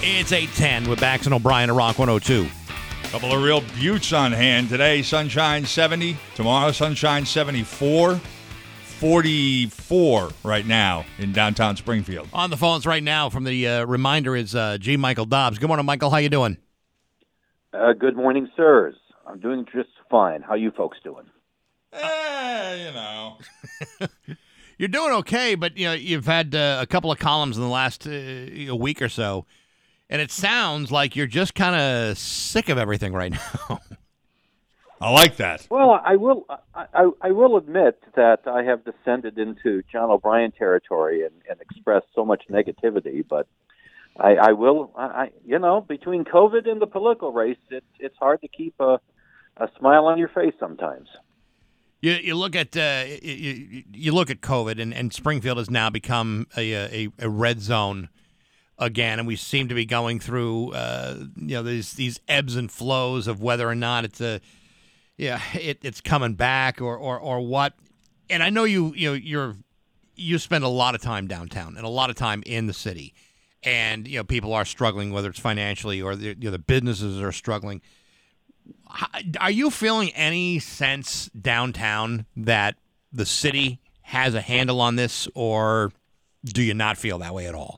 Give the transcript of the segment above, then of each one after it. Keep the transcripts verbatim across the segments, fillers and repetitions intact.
It's eight ten with Bax and O'Brien at Rock one oh two. Couple of real buttes on hand today. Sunshine seventy. Tomorrow, sunshine seventy-four. forty-four right now in downtown Springfield. On the phones right now from the uh, reminder is uh, G. Michael Dobbs. Good morning, Michael. How you doing? Uh, good morning, sirs. I'm doing just fine. How you folks doing? Eh, you know. You're doing okay, but you know you've had uh, a couple of columns in the last uh, a week or so, and it sounds like you're just kind of sick of everything right now. I like that. Well, I will. I, I, I will admit that I have descended into John O'Brien territory and, and expressed so much negativity. But I, I will. I, you know, between COVID and the political race, it, it's hard to keep a, a smile on your face sometimes. You, you look at uh, you, you look at COVID, and, and Springfield has now become a, a, a red zone again, and we seem to be going through uh, you know these these ebbs and flows of whether or not it's a yeah it, it's coming back or, or, or what. And I know you you know you're you spend a lot of time downtown and a lot of time in the city, and you know people are struggling, whether it's financially or the, you know, the businesses are struggling. Are you feeling any sense downtown that the city has a handle on this, or do you not feel that way at all?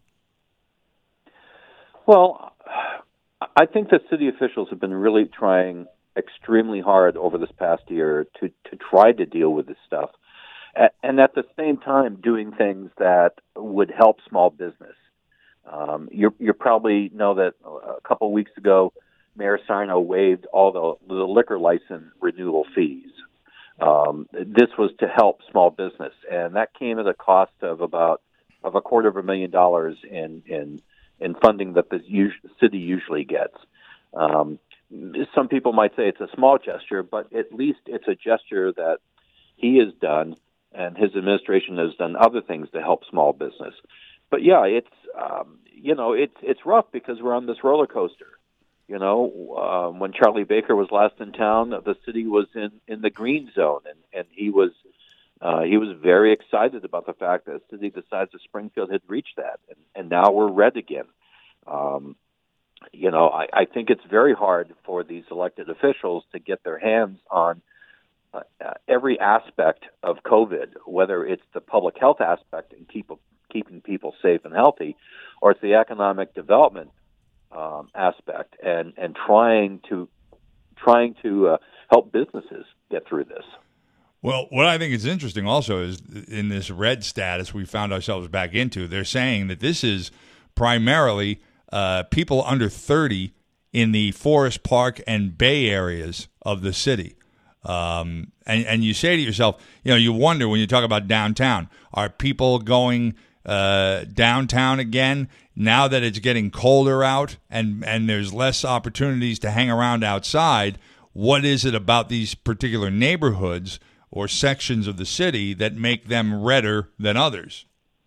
Well, I think that city officials have been really trying extremely hard over this past year to, to try to deal with this stuff, and at the same time doing things that would help small business. Um, you you probably know that a couple of weeks ago, Mayor Sarno waived all the, the liquor license renewal fees. Um, this was to help small business, and that came at a cost of about of a quarter of a million dollars in in, in funding that the us- city usually gets. Um, some people might say it's a small gesture, but at least it's a gesture that he has done, and his administration has done other things to help small business. But yeah, it's um, you know it's it's rough because we're on this roller coaster. You know, um, when Charlie Baker was last in town, the city was in, in the green zone, and, and he was uh, he was very excited about the fact that the city the size of Springfield had reached that, and, and now we're red again. Um, you know, I, I think it's very hard for these elected officials to get their hands on uh, every aspect of COVID, whether it's the public health aspect and keep keeping people safe and healthy, or it's the economic development Um, aspect and, and trying to trying to uh, help businesses get through this. Well, what I think is interesting also is in this red status we found ourselves back into, they're saying that this is primarily uh, people under thirty in the Forest Park and Bay areas of the city. Um, and, and you say to yourself, you know, you wonder when you talk about downtown, are people going uh, downtown again now that it's getting colder out and, and there's less opportunities to hang around outside? What is it about these particular neighborhoods or sections of the city that make them redder than others?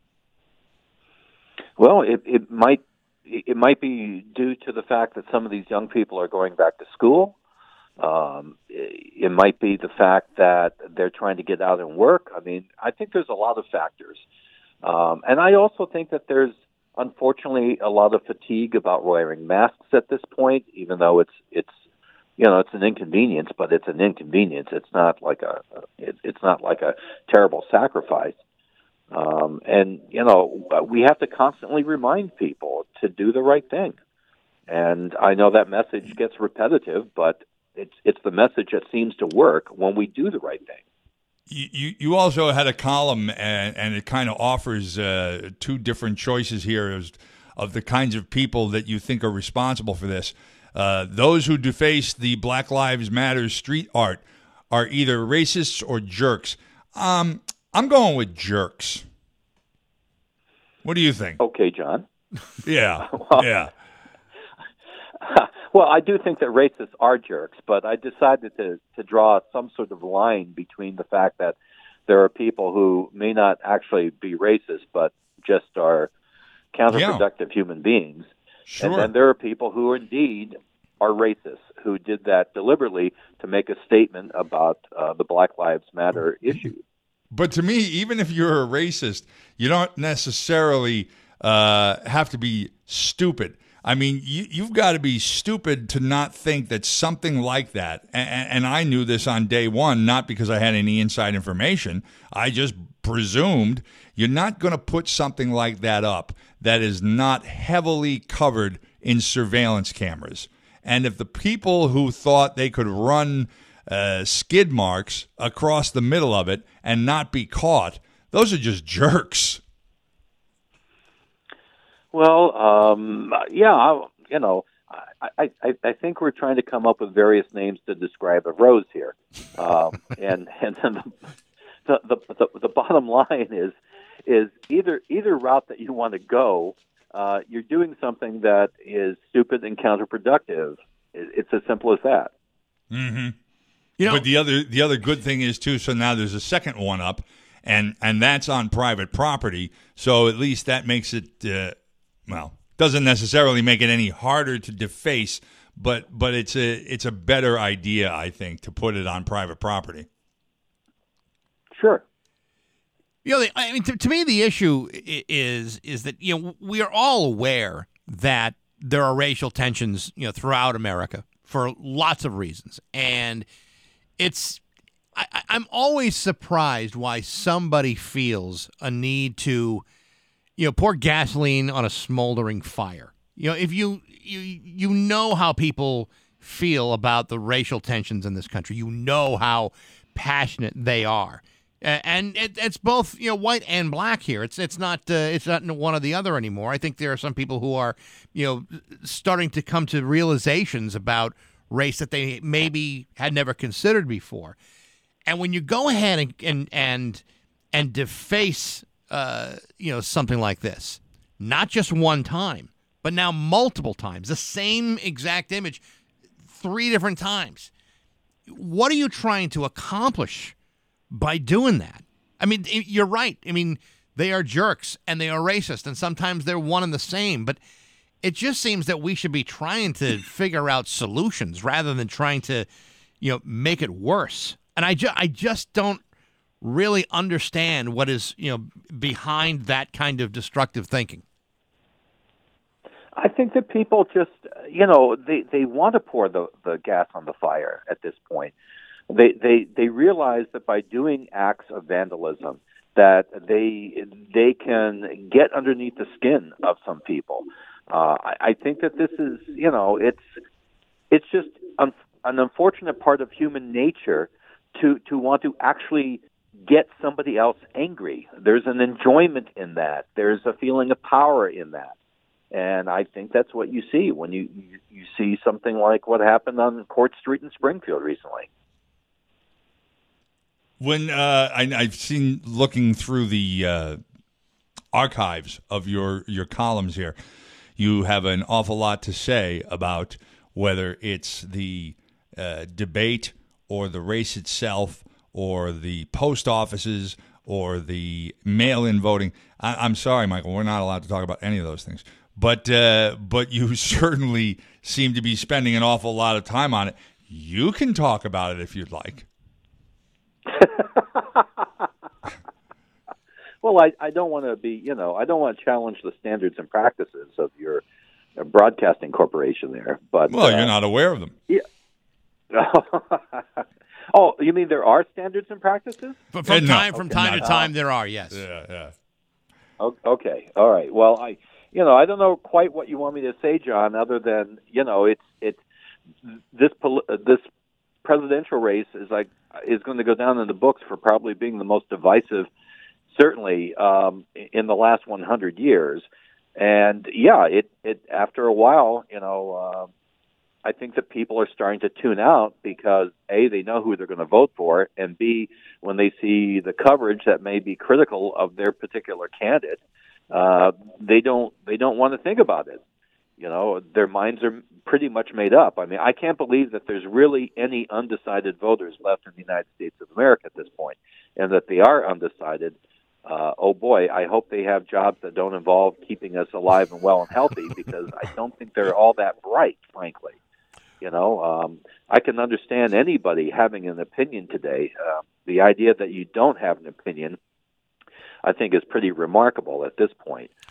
Well, it, it might it might be due to the fact that some of these young people are going back to school. Um, it, it might be the fact that they're trying to get out and work. I mean, I think there's a lot of factors. Um, and I also think that there's, unfortunately, a lot of fatigue about wearing masks at this point, even though it's, it's you know, it's an inconvenience, but it's an inconvenience. It's not like a, it, it's not like a terrible sacrifice. Um, and, you know, we have to constantly remind people to do the right thing. And I know that message gets repetitive, but it's it's the message that seems to work when we do the right thing. You you also had a column, and, and it kind of offers uh, two different choices here of, of the kinds of people that you think are responsible for this. Uh, those who deface the Black Lives Matter street art are either racists or jerks. Um, I'm going with jerks. What do you think? Okay, John. Yeah, well, yeah. Well, I do think that racists are jerks, but I decided to, to draw some sort of line between the fact that there are people who may not actually be racist, but just are counterproductive yeah. human beings. Sure. And then there are people who indeed are racist, who did that deliberately to make a statement about uh, the Black Lives Matter issue. But to me, even if you're a racist, you don't necessarily uh, have to be stupid. I mean, you, you've got to be stupid to not think that something like that, and, and I knew this on day one, not because I had any inside information. I just presumed you're not going to put something like that up that is not heavily covered in surveillance cameras. And if the people who thought they could run uh, skid marks across the middle of it and not be caught, those are just jerks. Well, um, yeah, I, you know, I, I, I think we're trying to come up with various names to describe a rose here, um, and and then the, the the the bottom line is is either either route that you want to go, uh, you're doing something that is stupid and counterproductive. It, it's as simple as that. Mm-hmm. You know, but the other the other good thing is too. So now there's a second one up, and and that's on private property. So at least that makes it. Uh, Well, doesn't necessarily make it any harder to deface, but but it's a it's a better idea, I think, to put it on private property. Sure. You know, I mean, to, to me, the issue is is that you know we are all aware that there are racial tensions, you know, throughout America for lots of reasons, and it's I, I'm always surprised why somebody feels a need to. You know, pour gasoline on a smoldering fire. You know, if you you you know how people feel about the racial tensions in this country, you know how passionate they are, and it, it's both you know white and black here. It's it's not uh, it's not one or the other anymore. I think there are some people who are you know starting to come to realizations about race that they maybe had never considered before. And when you go ahead and and and, and deface. Uh, you know, something like this, not just one time, but now multiple times, the same exact image, three different times. What are you trying to accomplish by doing that? I mean, you're right. I mean, they are jerks and they are racist, and sometimes they're one and the same, but it just seems that we should be trying to figure out solutions rather than trying to, you know, make it worse. And I, ju- I just don't really understand what is, you know, behind that kind of destructive thinking. I think that people just, you know, they, they want to pour the, the gas on the fire at this point. They, they they realize that by doing acts of vandalism that they they can get underneath the skin of some people. Uh, I, I think that this is, you know, it's it's just un, an unfortunate part of human nature to, to want to actually get somebody else angry. There's an enjoyment in that. There's a feeling of power in that. And I think that's what you see when you, you, you see something like what happened on Court Street in Springfield recently. When uh, I, I've seen, looking through the uh, archives of your, your columns here, you have an awful lot to say about whether it's the uh, debate or the race itself or the post offices, or the mail-in voting. I, I'm sorry, Michael, we're not allowed to talk about any of those things. But uh, but you certainly seem to be spending an awful lot of time on it. You can talk about it if you'd like. Well, I, I don't want to be, you know, I don't want to challenge the standards and practices of your uh, broadcasting corporation there. But well, uh, you're not aware of them. Yeah. Oh, you mean there are standards and practices? From, from no. time from Okay. time to Not- time, there are, yes. Yeah, yeah. O- Okay, all right. Well, I, you know, I don't know quite what you want me to say, John, other than, you know, it's it's this pol- uh, this presidential race is like is going to go down in the books for probably being the most divisive, certainly um, in the last one hundred years. And yeah, it it after a while, you know. Uh, I think that people are starting to tune out because A, they know who they're going to vote for, and B, when they see the coverage that may be critical of their particular candidate, uh, they don't they don't want to think about it. You know, their minds are pretty much made up. I mean, I can't believe that there's really any undecided voters left in the United States of America at this point, and that they are undecided. Uh, oh boy, I hope they have jobs that don't involve keeping us alive and well and healthy, because I don't think they're all that bright, frankly. You know, um, I can understand anybody having an opinion today. Uh, the idea that you don't have an opinion, I think, is pretty remarkable at this point.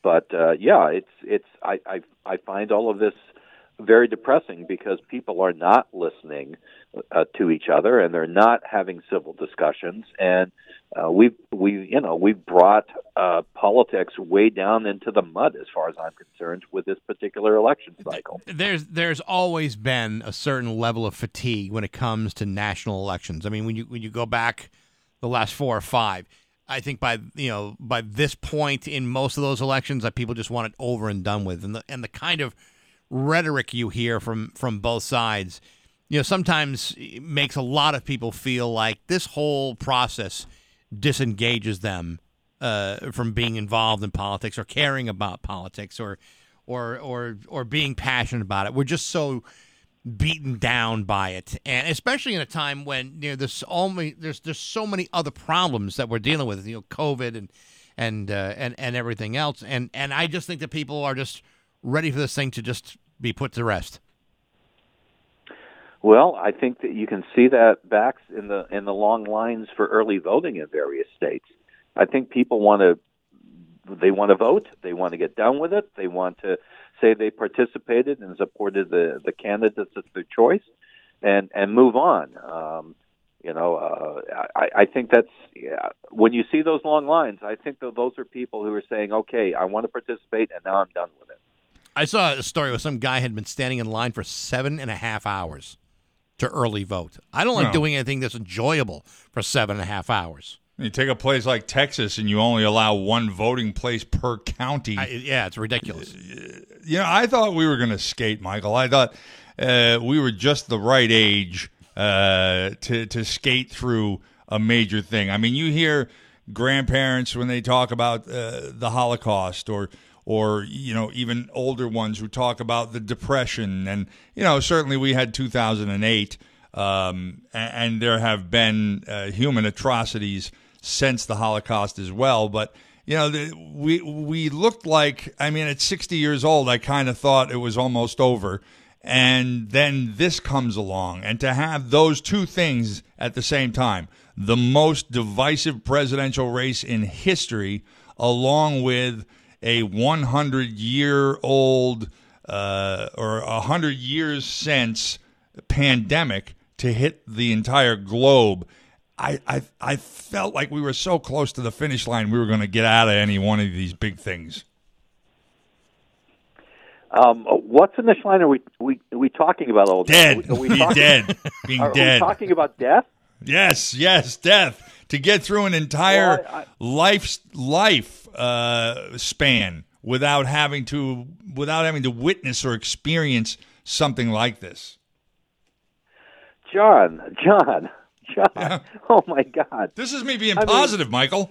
but uh, yeah, it's it's I, I I find all of this very depressing because people are not listening uh, to each other, and they're not having civil discussions. And uh, we we you know we've brought uh, politics way down into the mud, as far as I'm concerned, with this particular election cycle. There's there's always been a certain level of fatigue when it comes to national elections. I mean, when you when you go back the last four or five, I think by you know by this point in most of those elections, that people just want it over and done with, and the and the kind of rhetoric you hear from from both sides, you know, sometimes makes a lot of people feel like this whole process disengages them uh, from being involved in politics or caring about politics or or or or being passionate about it. We're just so beaten down by it, and especially in a time when you know there's only there's there's so many other problems that we're dealing with, you know, COVID and and uh, and and everything else, and and I just think that people are just ready for this thing to just be put to rest. Well, I think that you can see that back in the in the long lines for early voting in various states. I think people want to they want to vote, they want to get done with it, they want to say they participated and supported the, the candidates of their choice, and and move on. Um, you know, uh, I, I think that's yeah, when you see those long lines, I think that those are people who are saying, okay, I want to participate, and now I'm done with it. I saw a story where some guy had been standing in line for seven and a half hours to early vote. I don't like No. doing anything that's enjoyable for seven and a half hours. You take a place like Texas, and you only allow one voting place per county. I, yeah, it's ridiculous. You know, I thought we were going to skate, Michael. I thought uh, we were just the right age uh, to to skate through a major thing. I mean, you hear grandparents when they talk about uh, the Holocaust, or or you know, even older ones who talk about the Depression, and you know, certainly we had two thousand eight, um, and, and there have been uh, human atrocities since the Holocaust as well, but. You know, the, we we looked like, I mean, at sixty years old, I kind of thought it was almost over. And then this comes along. And to have those two things at the same time, the most divisive presidential race in history, along with a hundred-year-old uh, or one hundred years since pandemic to hit the entire globe, I, I I felt like we were so close to the finish line, we were going to get out of any one of these big things. Um, what finish line are we we are we talking about? All dead, are we, are we being talking, dead, being are, dead. Are we talking about death? Yes, yes, death. To get through an entire well, I, I, life life uh, span without having to without having to witness or experience something like this. John, John. John, yeah. Oh my God! This is me being I positive, mean, Michael.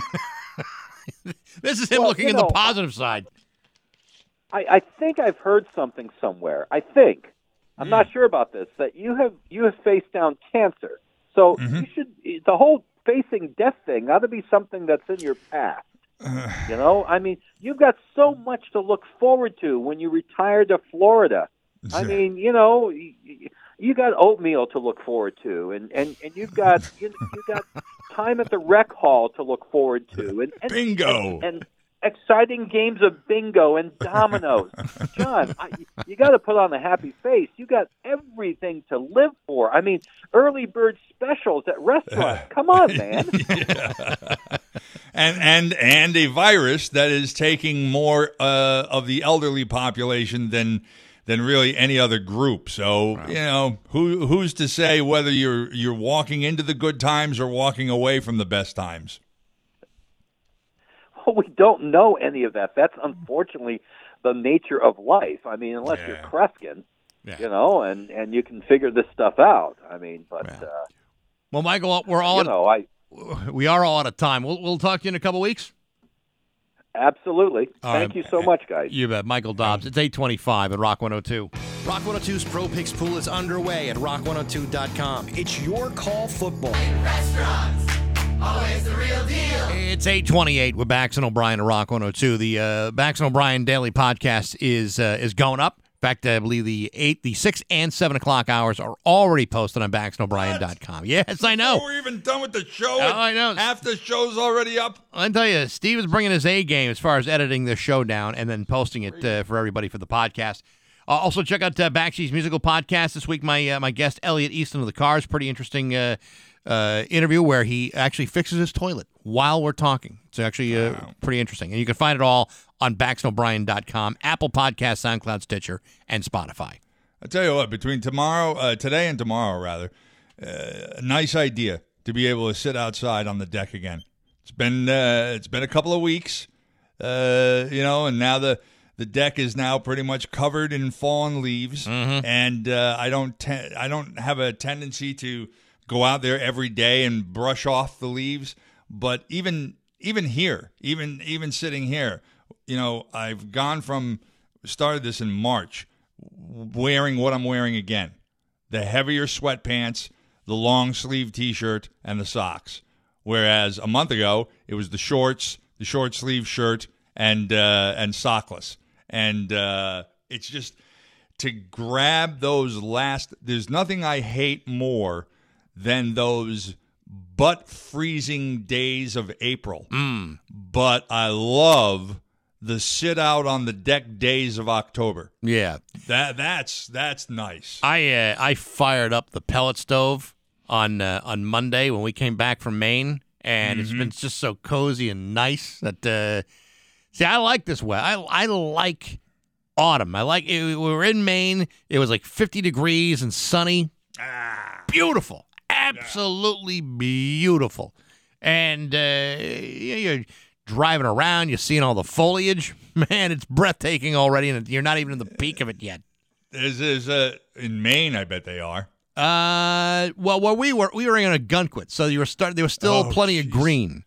This is him well, looking you at know, the positive side. I, I think I've heard something somewhere. I think I'm mm. not sure about this. That you have you have faced down cancer, so mm-hmm. you should the whole facing death thing ought to be something that's in your past. Uh, you know, I mean, you've got so much to look forward to when you retire to Florida. I mean, you know. You, You got oatmeal to look forward to, and, and, and you've got you, you got time at the rec hall to look forward to, and, and bingo, and, and exciting games of bingo and dominoes. John, I, you got to put on a happy face. You got everything to live for. I mean, early bird specials at restaurants. Come on, man. Yeah. And and and a virus that is taking more uh, of the elderly population than. than really any other group. So, wow. you know, who who's to say whether you're you're walking into the good times or walking away from the best times? Well, we don't know any of that. That's unfortunately the nature of life. I mean, unless yeah. you're Kreskin, yeah. you know, and, and you can figure this stuff out. I mean, but yeah. uh, well, Michael, we're all you at, know, I we are all out of time. We'll we'll talk to you in a couple weeks. Absolutely. All Thank right. you so much, guys. You bet. Michael Dobbs. It's eight twenty-five at Rock one oh two. Rock one oh two's Pro Picks pool is underway at rock one oh two dot com. It's your call football. Restaurants, always the real deal. It's eight twenty-eight with Bax and O'Brien at Rock one oh two. The uh, Bax and O'Brien Daily Podcast is uh, is going up In fact, I believe the eight, the six and seven o'clock hours are already posted on Bax and O'Brien dot com. Yes, I know. Before we're even done with the show. Oh, I know. Half the show's already up. I'll tell you, Steve is bringing his A game as far as editing this show down and then posting it uh, for everybody for the podcast. Uh, also, check out uh, Baxi's musical podcast this week. My uh, my guest, Elliot Easton of the Cars, pretty interesting uh, uh, interview where he actually fixes his toilet while we're talking. It's actually uh, wow. pretty interesting. And you can find it all on Bax and O'Brien dot com, Apple Podcasts, SoundCloud, Stitcher, and Spotify. I'll tell you what, between tomorrow, uh, today and tomorrow, rather, uh, a nice idea to be able to sit outside on the deck again. It's been uh, it's been a couple of weeks, uh, you know, and now the the deck is now pretty much covered in fallen leaves, mm-hmm. and uh, I don't te- I don't have a tendency to go out there every day and brush off the leaves, but even even here, even even sitting here, you know, I've gone from started this in March, wearing what I'm wearing again, the heavier sweatpants, the long sleeve T-shirt, and the socks. Whereas a month ago, it was the shorts, the short sleeve shirt, and uh, and sockless. And uh, it's just to grab those last. There's nothing I hate more than those butt freezing days of April. Mm. But I love the sit out on the deck days of October. Yeah, that that's that's nice. I uh, I fired up the pellet stove on uh, on Monday when we came back from Maine, and mm-hmm. it's been just so cozy and nice that. Uh, see, I like this weather. I I like autumn. I like it. We were in Maine. It was like fifty degrees and sunny. Ah, beautiful, absolutely yeah. beautiful, and uh, you're driving around, you're seeing all the foliage. Man, it's breathtaking already, and you're not even in the peak of it yet. Is is uh in Maine? I bet they are. Uh, well, well, we were we were in a Gunquit, so you were start. There was still oh, plenty geez. of green.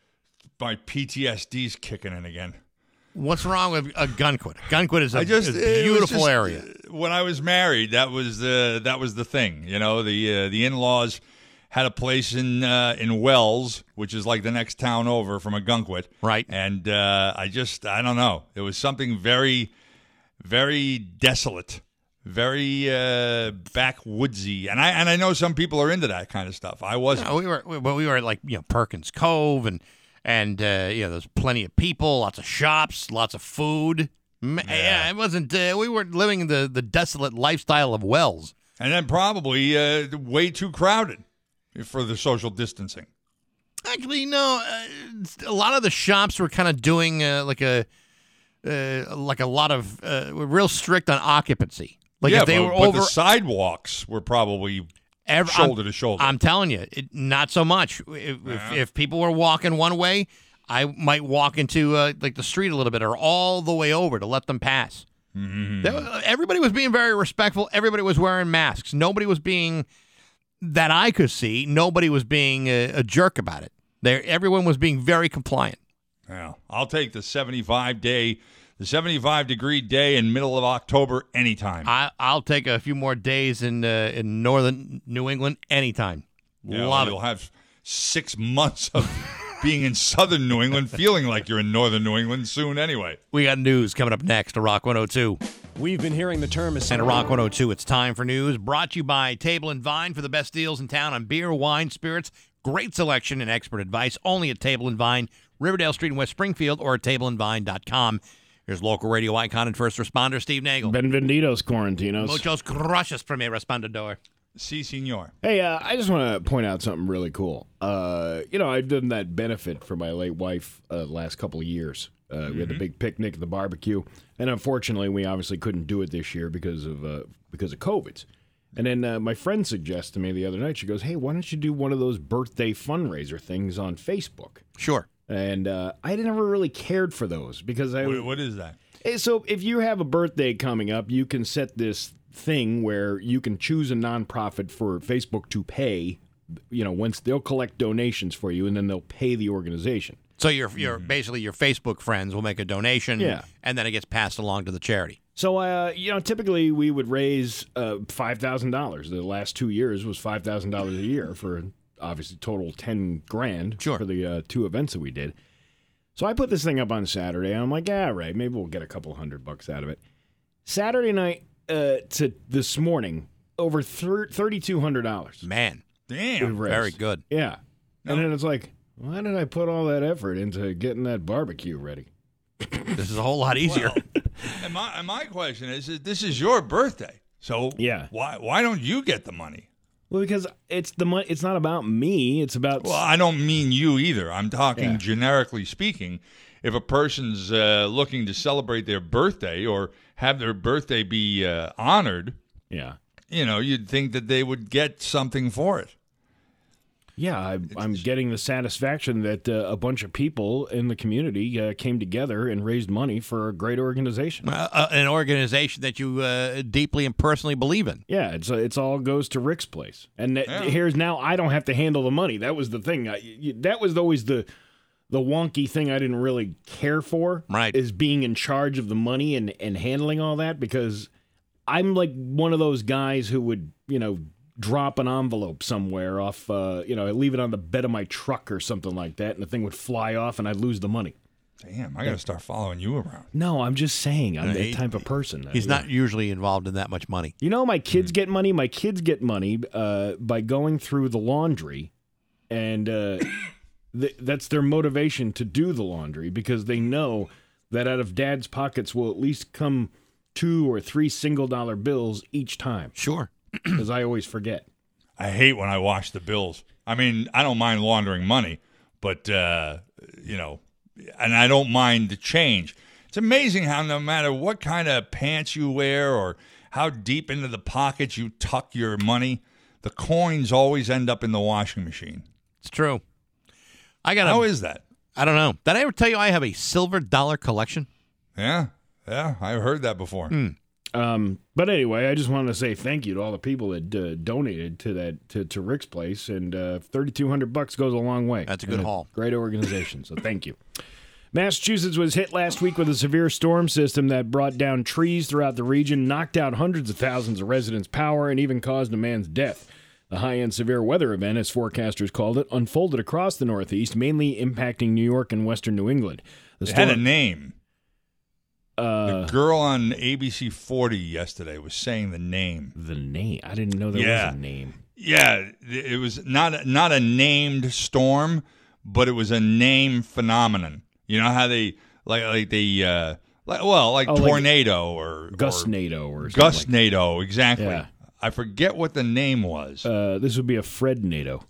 My P T S D's kicking in again. What's wrong with a Gunquit? Gunquit is a, just, is a beautiful just, area. When I was married, that was the that was the thing. You know, the uh, the in-laws had a place in uh, in Wells, which is like the next town over from a Gunquit. Right. And uh, I just, I don't know. It was something very, very desolate, very uh, backwoodsy. And I and I know some people are into that kind of stuff. I wasn't. No, we were, we, we were at like, you know, Perkins Cove, and, and uh, you know, there's plenty of people, lots of shops, lots of food. Yeah, yeah it wasn't, uh, we weren't living the, the desolate lifestyle of Wells. And then probably uh, way too crowded for the social distancing. Actually, no. Uh, a lot of the shops were kind of doing uh, like a uh, like a lot of uh, were real strict on occupancy. Like yeah, if they but, were but over the sidewalks were probably every, shoulder I'm, to shoulder. I'm telling you, it, not so much. If, yeah. if, if people were walking one way, I might walk into uh, like the street a little bit or all the way over to let them pass. Mm-hmm. There, everybody was being very respectful. Everybody was wearing masks. Nobody was being. That I could see, nobody was being a, a jerk about it. There, everyone was being very compliant. Yeah, I'll take the seventy-five day, the seventy-five degree day in middle of October anytime. I, I'll take a few more days in uh, in northern New England anytime. Yeah, Love well, you'll it. have six months of being in southern New England, feeling like you're in northern New England soon anyway. We got news coming up next to Rock one oh two. We've been hearing the term as And at Rock one oh two, it's time for news. Brought to you by Table and Vine for the best deals in town on beer, wine, spirits. Great selection and expert advice only at Table and Vine, Riverdale Street in West Springfield, or at table and vine dot com. Here's local radio icon and first responder Steve Nagel. Benvenidos, Quarantinos. Muchos gracias, primer respondedor. Si, senor. Hey, uh, I just want to point out something really cool. Uh, you know, I've done that benefit for my late wife uh, the last couple of years. Uh, mm-hmm. We had the big picnic, the barbecue, and unfortunately, we obviously couldn't do it this year because of uh, because of COVID. And then uh, my friend suggested to me the other night. She goes, "Hey, why don't you do one of those birthday fundraiser things on Facebook?" Sure. And uh, I never really cared for those because I. What, what is that? So if you have a birthday coming up, you can set this thing where you can choose a nonprofit for Facebook to pay. You know, once they'll collect donations for you, and then they'll pay the organization. So your your basically your Facebook friends will make a donation, yeah. and then it gets passed along to the charity. So, uh, you know, typically we would raise uh, five thousand dollars. The last two years was five thousand dollars a year for obviously total ten grand sure. for the uh, two events that we did. So I put this thing up on Saturday, and I'm like, yeah, right, maybe we'll get a couple hundred bucks out of it. Saturday night uh, to this morning, over thirty-two hundred dollars. Man, damn, very good. Yeah, and then it's like, why did I put all that effort into getting that barbecue ready? This is a whole lot easier. Well, and, my, and my question is, is, this is your birthday, so yeah. why why don't you get the money? Well, because it's the money. It's not about me. It's about. Well, I don't mean you either. I'm talking Yeah. generically speaking. If a person's uh, looking to celebrate their birthday or have their birthday be uh, honored, yeah, you know, you'd think that they would get something for it. Yeah, I, I'm getting the satisfaction that uh, a bunch of people in the community uh, came together and raised money for a great organization. Uh, uh, an organization that you uh, deeply and personally believe in. Yeah, it's uh, it's all goes to Rick's place, and that, Yeah. here's now I don't have to handle the money. That was the thing. I, you, that was always the the wonky thing I didn't really care for. Right. Is being in charge of the money and and handling all that, because I'm like one of those guys who would, you know, drop an envelope somewhere off, uh, you know, I leave it on the bed of my truck or something like that, and the thing would fly off, and I'd lose the money. Damn, I got to start following you around. No, I'm just saying I'm No, that he- type of person. He's Uh, not usually involved in that much money. You know, my kids get money. My kids get money uh, by going through the laundry, and uh, th- that's their motivation to do the laundry, because they know that out of Dad's pockets will at least come two or three single dollar bills each time, Sure. because I always forget. I hate when I wash the bills. I mean, I don't mind laundering money, but, uh, you know, and I don't mind the change. It's amazing how no matter what kind of pants you wear or how deep into the pockets you tuck your money, the coins always end up in the washing machine. It's true. I got. How a, is that? I don't know. Did I ever tell you I have a silver dollar collection? Yeah, yeah, I've heard that before. Um, but anyway, I just wanted to say thank you to all the people that uh, donated to that to, to Rick's place, and uh, thirty-two hundred bucks goes a long way. That's a good And haul. Great organization, so thank you. Massachusetts was hit last week with a severe storm system that brought down trees throughout the region, knocked out hundreds of thousands of residents' power, and even caused a man's death. The high-end severe weather event, as forecasters called it, unfolded across the Northeast, mainly impacting New York and western New England. The It had a storm, name. uh, The girl on A B C forty yesterday was saying the name. the name. I didn't know there Yeah. was a name. Yeah, it was not not a named storm, but it was a name phenomenon. You know how they like like they uh like well like Oh, like tornado or Gusnado or or something. like Gusnado, exactly. Yeah. I forget what the name was. Uh, this would be a Frednado.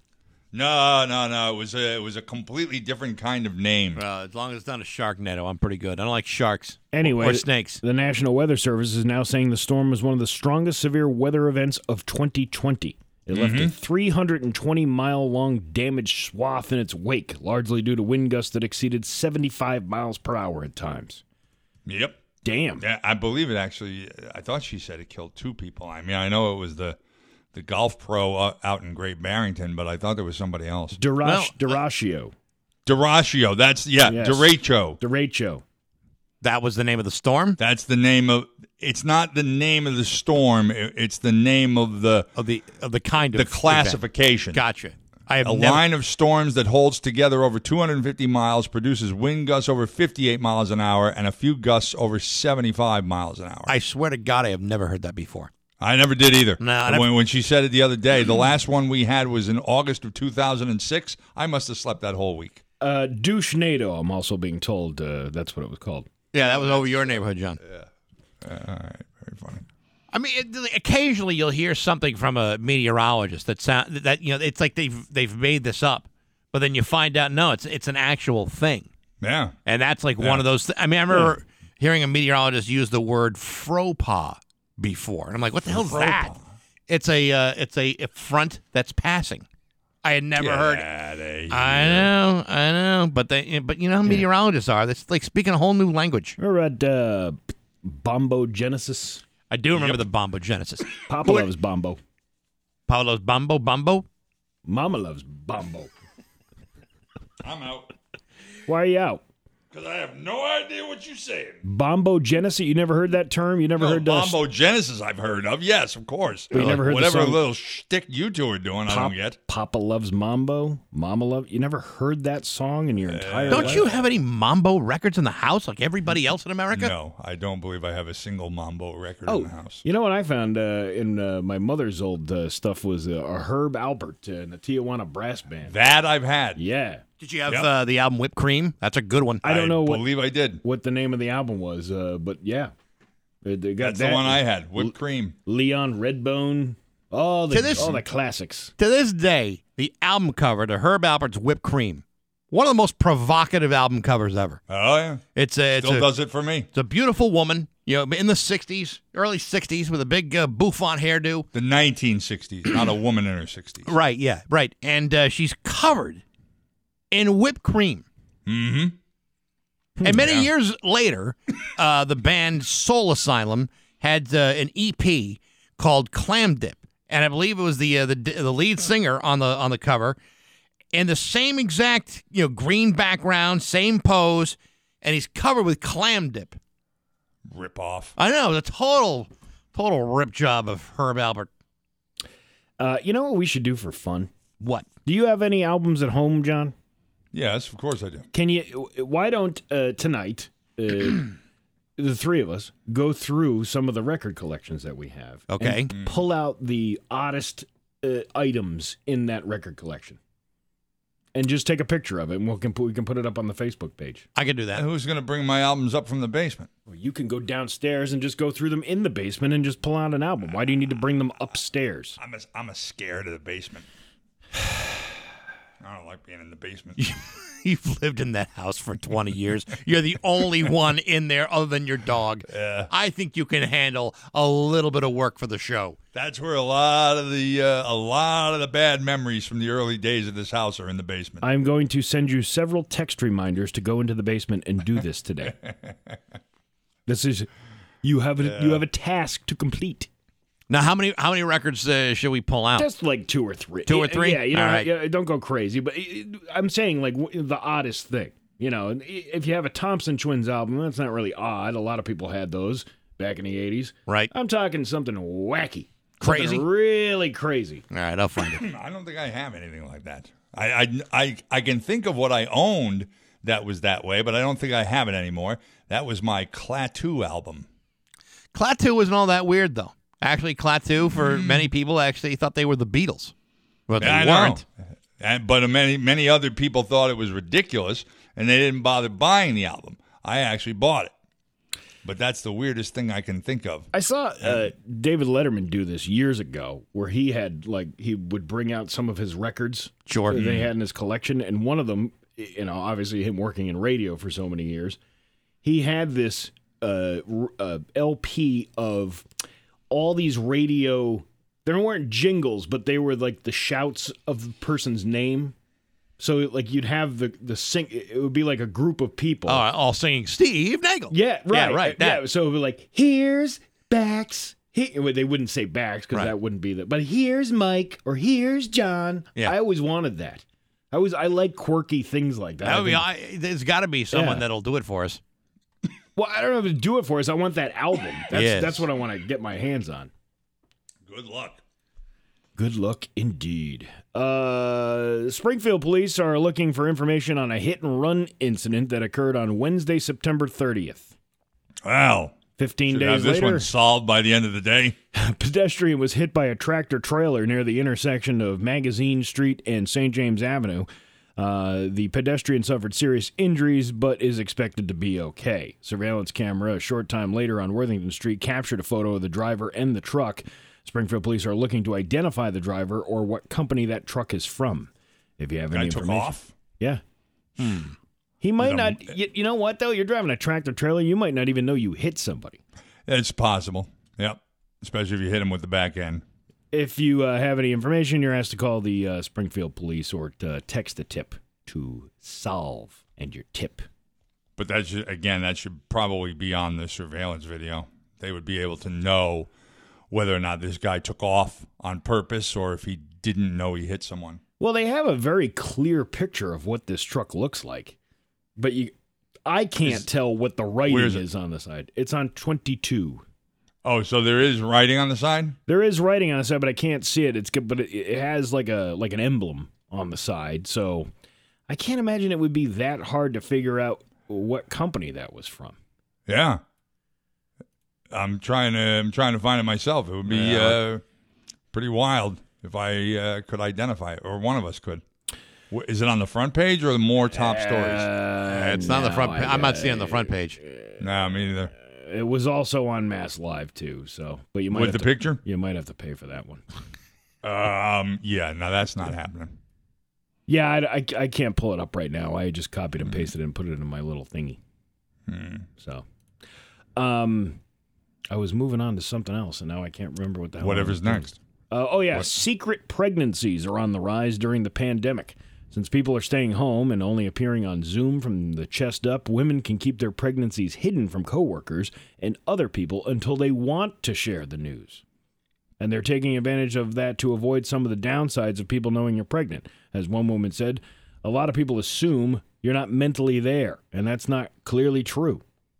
no, no, no. It was a it was a completely different kind of name. Uh, as long as it's not a Sharknado, I'm pretty good. I don't like sharks. Anyway, Or snakes. The National Weather Service is now saying the storm was one of the strongest severe weather events of twenty twenty. It left a three hundred twenty mile long damaged swath in its wake, largely due to wind gusts that exceeded seventy-five miles per hour at times. Yep. Damn. Yeah, I believe it actually. I thought she said it killed two people. I mean, I know it was the the golf pro uh, out in Great Barrington, but I thought there was somebody else. Derash, Well, Deratio. Deratio. That's yeah, Yes. Derecho. Derecho. That was the name of the storm? That's the name of. It's not the name of the storm. it- It's the name of the Of the of the kind of the event. classification. Gotcha. I have A never, line of storms that holds together over two hundred fifty miles, produces wind gusts over fifty-eight miles an hour, and a few gusts over seventy-five miles an hour. I swear to God, I have never heard that before. I never did either. No, I when, when she said it the other day, the last one we had was in August of two thousand six. I must have slept that whole week. Uh, Douchenado, I'm also being told uh, that's what it was called. Yeah, that was over your neighborhood, John. Uh, all right, very funny. I mean, it, occasionally you'll hear something from a meteorologist that sound that you know it's like they've they've made this up, but then you find out no, it's it's an actual thing, Yeah. and that's like Yeah. one of those. Th- I mean, I remember hearing a meteorologist use the word fropa before, and I'm like, what the hell is that? It's a uh, it's a, a front that's passing. I had never Get heard. outta here. I know, I know, but they but you know how meteorologists are. That's like speaking a whole new language. Remember at uh, Bombo Genesis? I do remember the Bombo Genesis. Papa loves Bombo. Paulo's Bombo Bombo. Mama loves Bombo. I'm out. Why are you out? Because I have no idea what you're saying. Bombogenesis. You never heard that term? You never No, heard uh, Bombogenesis I've heard of. Yes, of course. But you never heard the Whatever song- little shtick you two are doing, I Pop, don't get. Papa Loves Mambo? Mama Love? You never heard that song in your entire Don't life? you have any Mambo records in the house like everybody else in America? No, I don't believe I have a single Mambo record Oh, in the house. you know what I found uh, in uh, my mother's old uh, stuff was uh, a Herb Alpert uh, and the Tijuana Brass Band. That I've had. Yeah. Did you have Yep. uh, the album Whipped Cream? That's a good one. I don't know what, believe I did. what the name of the album was, uh, but yeah. They, they got That's that. the one I had. Whipped cream. Leon Redbone. All the, To this- all the classics. To this day, the album cover to Herb Alpert's Whipped Cream, one of the most provocative album covers ever. Oh, yeah. It's a, it's Still a, does it for me. it's a beautiful woman, you know, in the sixties, early sixties, with a big uh, bouffant hairdo. The nineteen sixties, not a woman in her sixties. Right, yeah, right. And uh, she's covered in whipped cream. Mm-hmm. And many Yeah. years later, uh, the band Soul Asylum had uh, an E P called Clam Dip, and I believe it was the uh, the the lead singer on the on the cover, in the same exact you know green background, same pose, and he's covered with clam dip. Rip off. I know, the total total rip job of Herb Alpert. Uh, you know what we should do for fun? What? Do you have any albums at home, John? Yes, of course I do. Can you? Why don't uh, tonight uh, the three of us go through some of the record collections that we have? Okay. and pull out the oddest uh, items in that record collection, and just take a picture of it, and we can put, we can put it up on the Facebook page. I can do that. Who's going to bring my albums up from the basement? Or you can go downstairs and just go through them in the basement and just pull out an album. Why do you need to bring them upstairs? I'm a, I'm a scared of the basement. I don't like being in the basement. You've lived in that house for twenty years. You're the only one in there other than your dog. Yeah. I think you can handle a little bit of work for the show. That's where a lot of the uh, a lot of the bad memories from the early days of this house are in the basement. I'm going to send you several text reminders to go into the basement and do this today. This is you have a, you have a task to complete. Now, how many how many records uh, should we pull out? Just like two or three. Two or three? Yeah, you know, All right. yeah, don't go crazy. But uh, I'm saying like w- the oddest thing. You know, if you have a Thompson Twins album, that's not really odd. A lot of people had those back in the eighties. Right. I'm talking something wacky. Crazy? Something really crazy. All right, I'll find it. I don't think I have anything like that. I, I, I, I can think of what I owned that was that way, but I don't think I have it anymore. That was my Klaatu album. Klaatu wasn't all that weird, though. Actually, Klaatu, for many people, actually thought they were the Beatles. But they Yeah, I know. weren't. And, but many many other people thought it was ridiculous, and they didn't bother buying the album. I actually bought it. But that's the weirdest thing I can think of. I saw uh, David Letterman do this years ago, where he had like he would bring out some of his records Sure. that they had in his collection, and one of them, you know, obviously him working in radio for so many years, he had this uh, r- uh, L P of all these radio. There weren't jingles, but they were like the shouts of the person's name. So like you'd have the the sing. It would be like a group of people. All, right, all singing Steve Nagel. Yeah, right. Yeah, right. Yeah, That. so it would be like, here's Bax. He, well, they wouldn't say Bax because Right. that wouldn't be the. But here's Mike or here's John. Yeah. I always wanted that. I was I like quirky things like that. That would be, I I, there's got to be someone Yeah. that'll do it for us. think- well, I don't know if to do it for us. I want that album. That's Yes. that's what I want to get my hands on. Good luck. Good luck indeed. Uh, Springfield police are looking for information on a hit and run incident that occurred on Wednesday, September thirtieth. Wow. Fifteen Should days have this later, one solved by the end of the day. a pedestrian was hit by a tractor trailer near the intersection of Magazine Street and Saint James Avenue. Uh, the pedestrian suffered serious injuries but is expected to be okay. Surveillance camera a short time later on Worthington Street captured a photo of the driver and the truck. Springfield police are looking to identify the driver or what company that truck is from. If you have Guy any took information. off. Yeah. He might Is it a- not. You, you know what, though? You're driving a tractor trailer. You might not even know you hit somebody. It's possible. Yep. Especially if you hit him with the back end. If you uh, have any information, you're asked to call the uh, Springfield police or to text a tip to solve and your tip. But that should, again, that should probably be on the surveillance video. They would be able to know whether or not this guy took off on purpose or if he didn't know he hit someone. Well, they have a very clear picture of what this truck looks like, but you, I can't Is- tell what the writing where's is it? on the side. It's on twenty-two. Oh, so there is writing on the side? There is writing on the side, but I can't see it. It's good, but it, it has like a like an emblem on the side. So I can't imagine it would be that hard to figure out what company that was from. Yeah. I'm trying to I'm trying to find it myself. It would be Yeah. uh, pretty wild if I uh, could identify it, or one of us could. Wh- Is it on the front page or the more top stories? Uh, it's not on the front. no, pa- I- I'm not seeing the front page. No, me neither. It was also on Mass Live too. So, but you might With have the to, picture? You might have to pay for that one. Um, yeah, no, that's not happening. Yeah, I, I, I can't pull it up right now. I just copied and pasted it and put it in my little thingy. Hmm. So, um, I was moving on to something else, and now I can't remember what the hell. I Whatever's was doing. next. Uh, oh yeah, What? secret pregnancies are on the rise during the pandemic. Since people are staying home and only appearing on Zoom from the chest up, women can keep their pregnancies hidden from coworkers and other people until they want to share the news. And they're taking advantage of that to avoid some of the downsides of people knowing you're pregnant. As one woman said, a lot of people assume you're not mentally there, and that's not clearly true.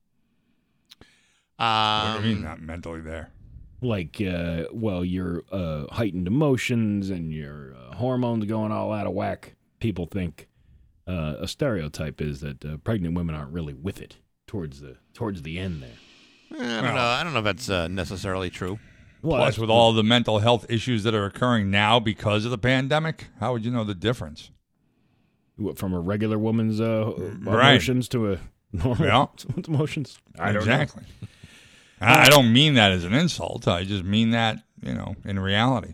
What do you mean Um, not mentally there? Like, uh, well, your uh, heightened emotions and your uh, hormones going all out of whack. People think uh, a stereotype is that uh, pregnant women aren't really with it towards the towards the end there. I don't know. I don't know if that's uh, necessarily true. Well, Plus, that's- with all the mental health issues that are occurring now because of the pandemic, how would you know the difference? what, from a regular woman's uh, Right. emotions to a normal Yeah. woman's emotions. I don't exactly. I I don't mean that as an insult. I just mean that, you know, in reality.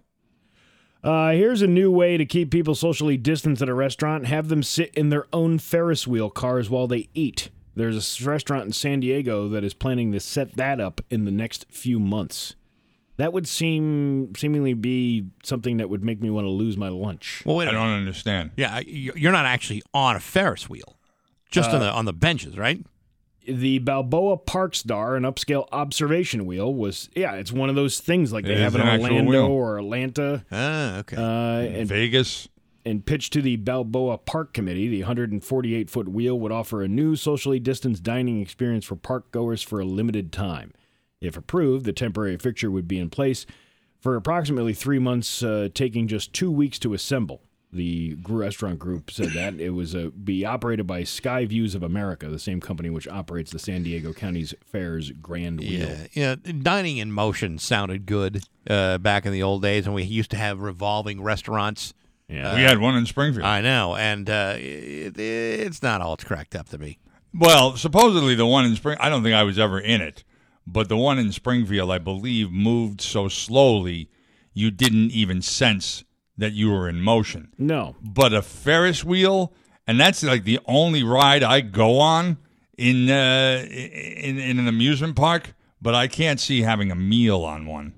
Uh, here's a new way to keep people socially distanced at a restaurant. Have them sit in their own Ferris wheel cars while they eat. There's a s- restaurant in San Diego that is planning to set that up in the next few months. That would seem seemingly be something that would make me want to lose my lunch. Well, wait I a don't minute. understand. Yeah, you- you're not actually on a Ferris wheel, just on the on the benches, right? The Balboa Park Star, an upscale observation wheel, was, yeah, it's one of those things like they It have is in an actual Orlando wheel. or Atlanta. Ah, okay. Uh, and Vegas. and pitched to the Balboa Park Committee, the one hundred forty-eight foot wheel would offer a new socially distanced dining experience for park goers for a limited time. If approved, the temporary fixture would be in place for approximately three months, uh, taking just two weeks to assemble. The gr- restaurant group said that it was uh, be operated by Sky Views of America, the same company which operates the San Diego County's Fairs Grand Wheel. Yeah, yeah. Dining in motion sounded good uh, back in the old days when we used to have revolving restaurants. Yeah. We had one in Springfield. I know, and uh, it, it's not all it's cracked up to be. Well, supposedly the one in Spring, I don't think I was ever in it, but the one in Springfield, I believe, moved so slowly you didn't even sense that you were in motion. No. But a Ferris wheel, and that's like the only ride I go on in uh, in, in an amusement park, but I can't see having a meal on one.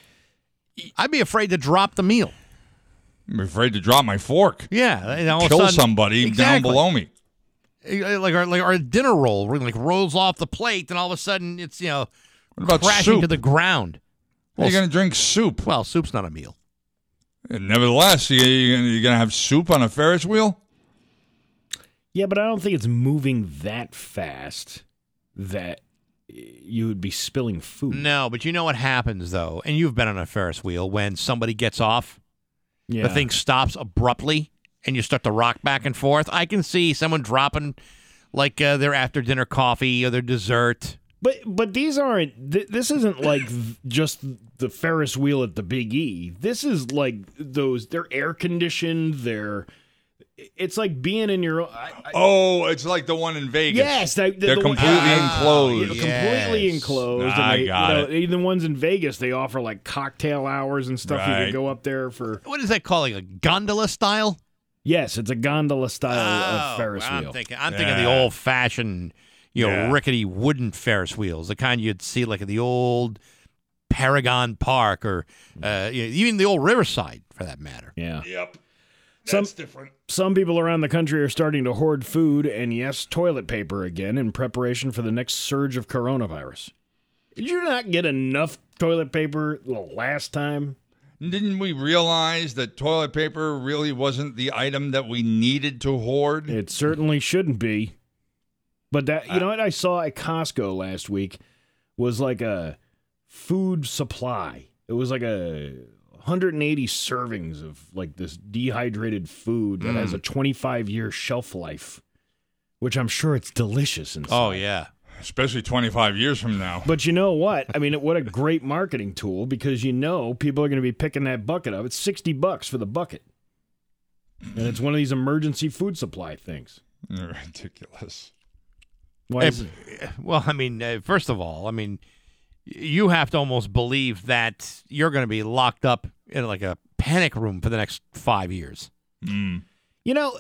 I'd be afraid to drop the meal. I'm afraid to drop my fork. Yeah, and all of a Kill sudden- somebody down Exactly. below me. Like our like our dinner roll, where it, like rolls off the plate, and all of a sudden it's you know What about crashing soup? to the ground. Are you going to drink soup? Well, soup's not a meal. And nevertheless, you, you're going to have soup on a Ferris wheel? Yeah, but I don't think it's moving that fast that you would be spilling food. No, but you know what happens though, and you've been on a Ferris wheel when somebody gets off, Yeah. the thing stops abruptly, and you start to rock back and forth. I can see someone dropping like uh, their after dinner coffee or their dessert. But but these aren't. Th- this isn't like th- just the Ferris wheel at the Big E. This is like those. They're air conditioned. They're. It's like being in your. I, I, Oh, it's like the one in Vegas. yes, they, They're the one- completely Ah, enclosed. you know, completely Yes. enclosed. I and they, got you know, it. Even the ones in Vegas, they offer like cocktail hours and stuff. You Right. can go up there for. What is that called? Like a gondola style? Yes, it's a gondola style Oh, of Ferris I'm wheel. thinking, I'm thinking the Yeah. old fashioned, you know, Yeah. rickety wooden Ferris wheels, the kind you'd see like at the old Paragon Park or uh, you know, even the old Riverside, for that matter. Yeah. Yep. Some- That's different. Some people around the country are starting to hoard food and, yes, toilet paper again in preparation for the next surge of coronavirus. Did you not get enough toilet paper the last time? Didn't we realize that toilet paper really wasn't the item that we needed to hoard? It certainly shouldn't be. But that you know what I saw at Costco last week was like a food supply. It was like a one hundred eighty servings of like this dehydrated food that mm. has a twenty-five year shelf life, which I'm sure it's delicious inside. Oh, yeah. Especially twenty-five years from now. But you know what? I mean, what a great marketing tool, because you know people are going to be picking that bucket up. It's sixty bucks for the bucket. And it's one of these emergency food supply things. Ridiculous. Why is it? Well, I mean, uh, first of all, I mean, you have to almost believe that you're going to be locked up in like a panic room for the next five years. Mm. You know,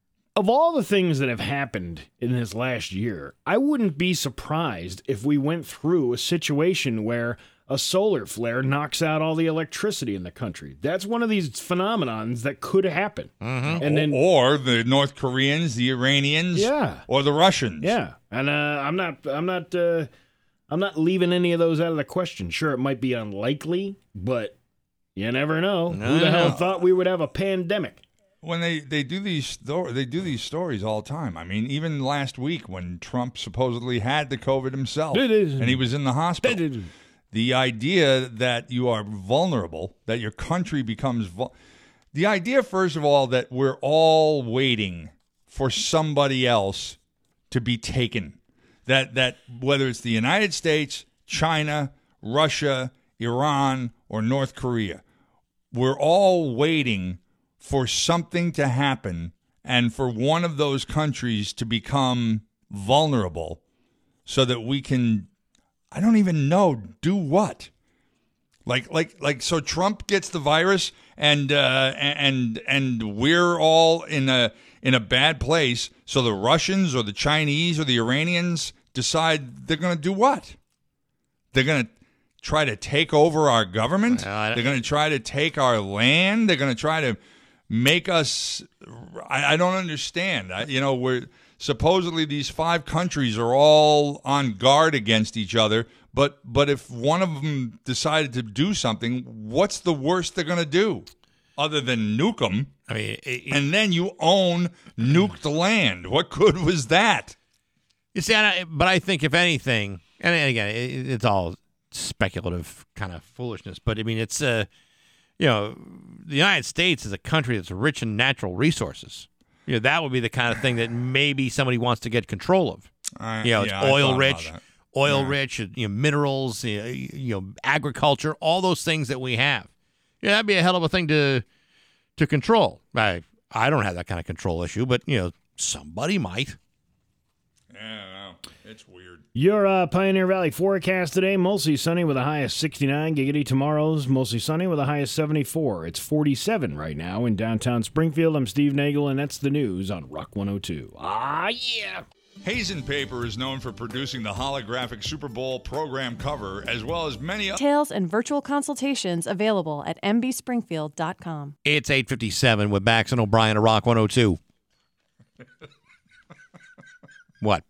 of all the things that have happened in this last year, I wouldn't be surprised if we went through a situation where a solar flare knocks out all the electricity in the country. That's one of these phenomenons that could happen. Mm-hmm. And then, or the North Koreans, the Iranians, yeah, or the Russians. Yeah, and uh, I'm not, I'm not, uh, I'm not leaving any of those out of the question. Sure, it might be unlikely, but you never know. No, Who the hell no. thought we would have a pandemic? When they, they do these sto- they do these stories all the time. I mean, even last week when Trump supposedly had the COVID himself and he was in the hospital. The idea that you are vulnerable, that your country becomes vul- the idea, first of all, that we're all waiting for somebody else to be taken. That that whether it's the United States, China, Russia, Iran, or North Korea, we're all waiting for something to happen and for one of those countries to become vulnerable so that we can, I don't even know, do what? Like, like, like. So Trump gets the virus, and uh, and and we're all in a in a bad place. So the Russians or the Chinese or the Iranians decide they're going to do what? They're going to try to take over our government. Uh, they're going to try to take our land. They're going to try to make us. I, I don't understand. I, you know, we're. Supposedly, these five countries are all on guard against each other. But but if one of them decided to do something, what's the worst they're going to do other than nuke them? I mean, it, it, and then you own nuked land. What good was that? You see, I, but I think if anything, and again, it, it's all speculative kind of foolishness. But I mean, it's uh, you know, the United States is a country that's rich in natural resources. You know, that would be the kind of thing that maybe somebody wants to get control of. Uh, you know, yeah, it's oil rich, rich, oil yeah. rich, you know, minerals, you know, you know, agriculture, all those things that we have. Yeah, that'd be a hell of a thing to to control. I I don't have that kind of control issue, but you know, somebody might. Yeah, I don't know. It's weird. Your uh, Pioneer Valley forecast today, mostly sunny with a high of sixty-nine. Giggity tomorrow's mostly sunny with a high of seventy-four. It's forty-seven right now in downtown Springfield. I'm Steve Nagel, and that's the news on Rock one oh two. Ah, yeah. Hazen Paper is known for producing the holographic Super Bowl program cover, as well as many other Details and virtual consultations available at m b springfield dot com. It's eight fifty-seven with Bax and O'Brien at Rock one oh two. What?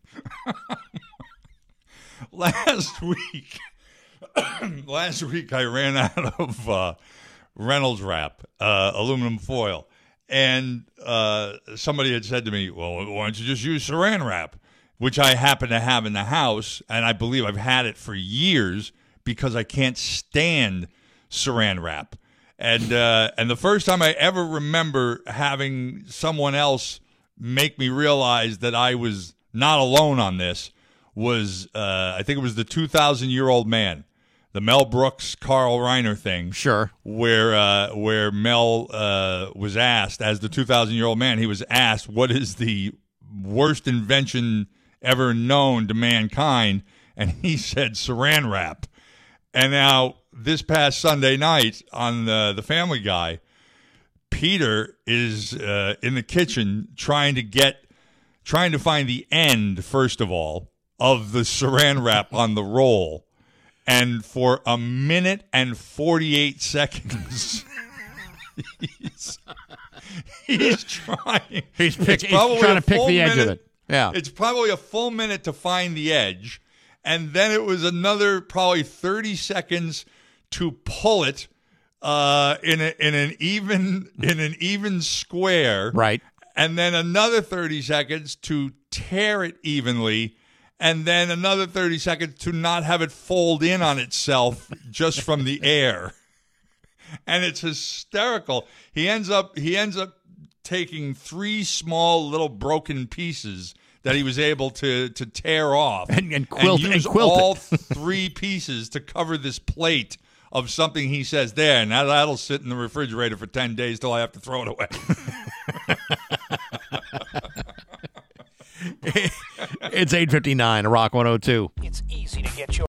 Last week, last week I ran out of uh, Reynolds wrap, uh, aluminum foil, and uh, somebody had said to me, "Well, why don't you just use Saran wrap?" Which I happen to have in the house, and I believe I've had it for years because I can't stand Saran wrap. And uh, and the first time I ever remember having someone else make me realize that I was not alone on this was, uh, I think it was the two thousand Year Old Man, the Mel Brooks, Carl Reiner thing. Sure. Where uh, where Mel uh, was asked, as the two thousand Year Old Man, he was asked, what is the worst invention ever known to mankind? And he said Saran wrap. And now, this past Sunday night on the, the Family Guy, Peter is uh, in the kitchen trying to get, trying to find the end, first of all, of the Saran wrap on the roll. And for a minute and forty-eight seconds, he's, he's trying. He's, pick, he's trying to pick the edge minute, of it. Yeah. It's probably a full minute to find the edge. And then it was another probably thirty seconds to pull it uh, in a, in an even in an even square. Right. And then another thirty seconds to tear it evenly, and then another thirty seconds to not have it fold in on itself just from the air. And it's hysterical. He ends up he ends up taking three small little broken pieces that he was able to to tear off and, and quilt and use and quilt all it. three pieces to cover this plate of something he says there. Now that'll sit in the refrigerator for ten days till I have to throw it away. It's eight fifty-nine, Rock one oh two. It's easy to get your